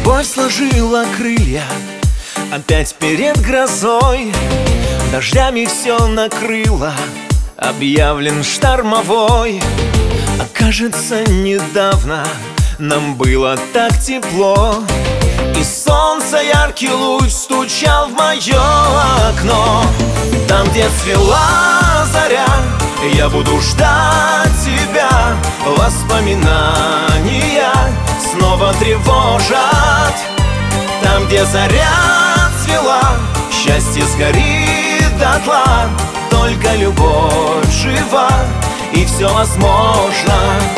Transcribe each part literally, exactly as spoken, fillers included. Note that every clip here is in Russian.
Любовь сложила крылья опять перед грозой, дождями все накрыло, объявлен штормовой. А кажется, недавно нам было так тепло, и солнце яркий луч стучал в мое окно. Там, где цвела заря, я буду ждать тебя. Воспоминания снова тревожат. Там, где заря цвела, счастье сгорит дотла. Только любовь жива, и все возможно.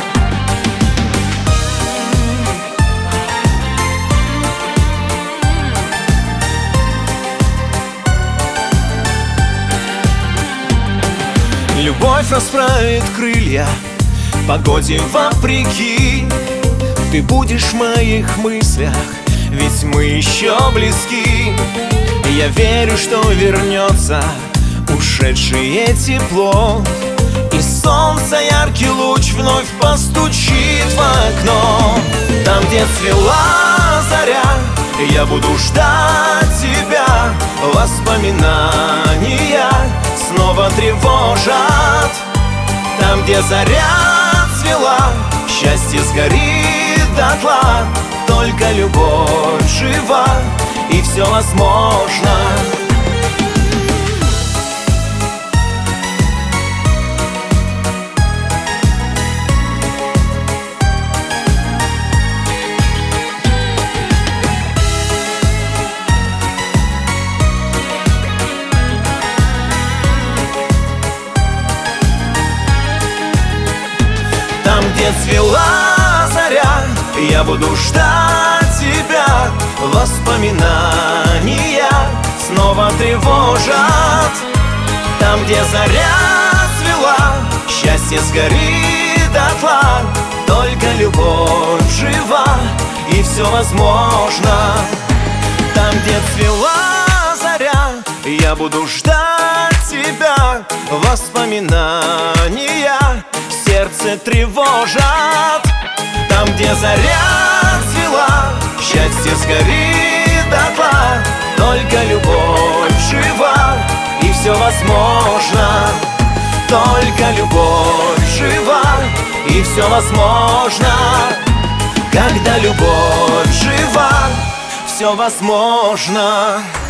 Любовь расправит крылья погоде вопреки. Ты будешь в моих мыслях, ведь мы еще близки. Я верю, что вернется ушедшее тепло, и солнце яркий луч вновь постучит в окно. Там, где цвела заря, я буду ждать тебя. Воспоминания снова тревожат. Там, где заря цвела, счастье сгорит дотла. Только любовь жива, и все возможно. Там, где цвела заря, я буду ждать тебя. Воспоминания снова тревожат. Там, где заря цвела, счастье сгорит дотла. Только любовь жива, и все возможно. Там, где цвела заря, я буду ждать тебя. Воспоминания сердце тревожат. Там, где заря цвела, счастье сгорит дотла. Только любовь жива, и все возможно. Только любовь жива, и все возможно. Когда любовь жива, все возможно.